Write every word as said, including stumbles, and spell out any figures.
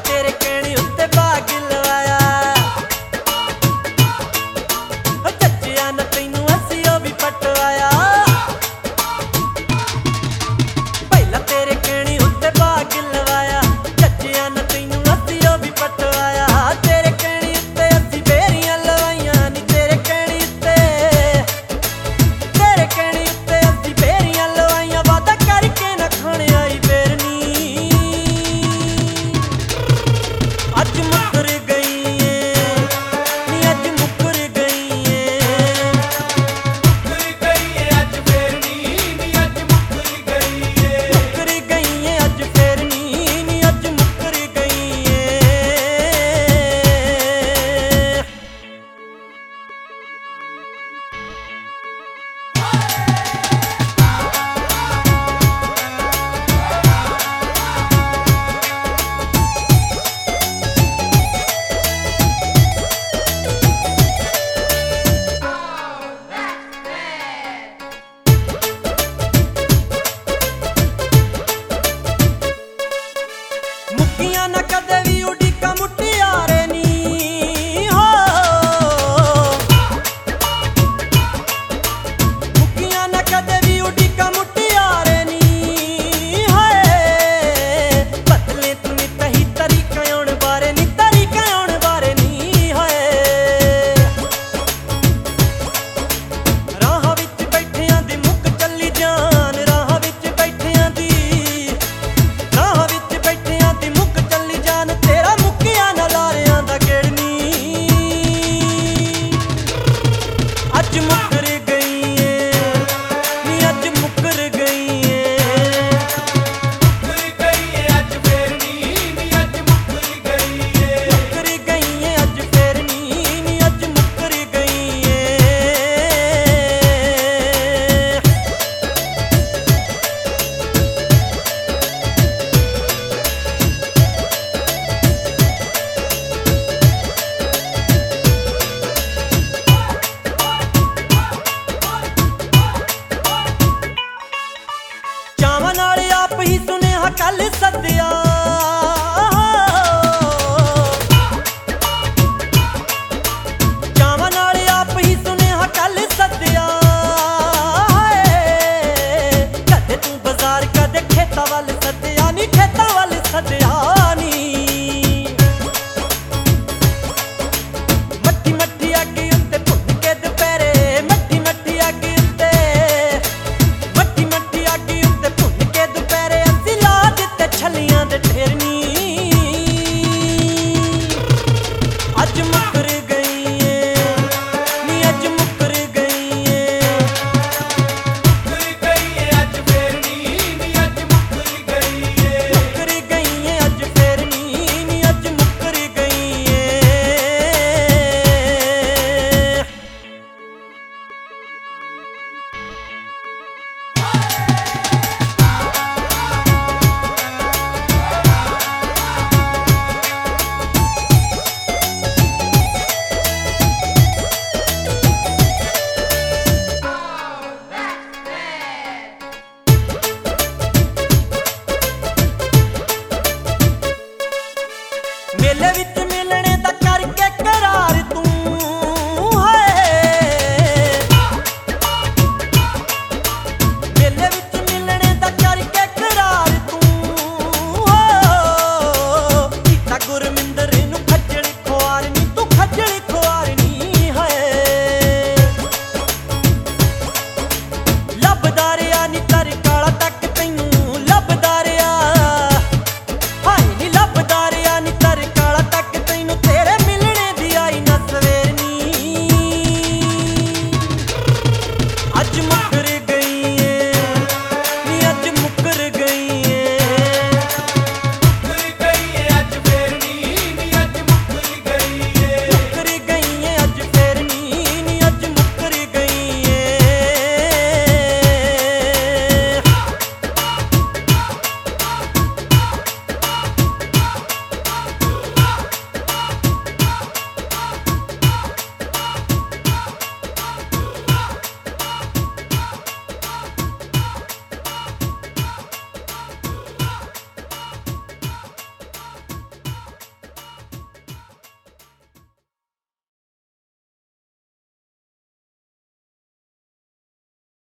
तेरे कहने उत्ते भाग लवाया चचिया न तैनू असी ओ भी पटवाया पहला तेरे कहने उत्ते भाग लवाया चचिया न तैनू असी ओ भी पटवाया तेरे कहने उत्ते असी फेरियां लवाइयां नी तेरे कहने उत्ते तेरे कहने उत्ते असी फेरियां लवाइयां वादा करके न खाने आई फेरनी अज मुकर गई है नी अज मुकर गई है मुकर गई है अज फेरनी नी अज मुकर गई है मुकर गई है अज फेरनी नी अज मुकर गई है मुक्कियां ना कदे भी उड़ीका मुटियारे नी हो मुक्कियां ना कदे भी उड़ीका मुटियारे नी हाय बदले तू नी तही तरीका आउण बारे नी तरीका आउण बारे नी हाय राह विच बैठियां दी मुक चली जान राह विच बैठियां दी राह विच बैठियां दी मुक चली जान तेरा मुक्किया न लारियां दा गेड़नी अज मुकर गई है नी अज मुकर गई है मुकर गई है अज फेरनी नी अज मुकर गई है मुकर गई है अज फेरनी नी अज मुकर गई है ਚਾਵਾਂ ਨਾਲ ਆਪ ਹੀ ਸੁਨੇਹਾ ਕੱਲ ਸੱਦਿਆ ਚਾਵਾਂ ਨਾਲ ਆਪ ਹੀ ਸੁਨੇਹਾ ਕੱਲ ਸੱਦਿਆ ਹਾਏ ਕਦੇ ਤੂੰ ਬਾਜ਼ਾਰ ਕਦੇ ਖੇਤਾਂ ਵੱਲ ਸੱਦਿਆ ਨੀ ਖੇਤਾਂ ਵੱਲ ਸੱਦਿਆ ਨੀ ਮੱਠੀ ਮੱਠੀ ਅੱਗ ਉੱਤੇ ਭੁੰਨ ਕੇ ਦੁਪਹਿਰੇ ਮੱਠੀ ਮੱਠੀ ਅੱਗ ਉੱਤੇ ਮੱਠੀ ਮੱਠੀ ਅੱਗ ਉੱਤੇ ਭੁੰਨ ਕੇ ਦੁਪਹਿਰੇ ਅਸੀਂ ਲਾ ਦਿੱਤੇ ਛੱਲੀਆਂ ਦੇ ਠੇਰਨੀ ਅੱਜ ਮੁਕਰ ਗਈ ਏ ਨੀ ਅੱਜ ਮੁਕਰ ਗਈ ਏ मुकर गई है अज फेरनी नी अज मुकर गई है ਮੁਕਰ ਗਈ ਏ ਅੱਜ ਫੇਰਨੀ ਨੀ ਅੱਜ ਮੁਕਰ ਗਈ ਏ मेले विच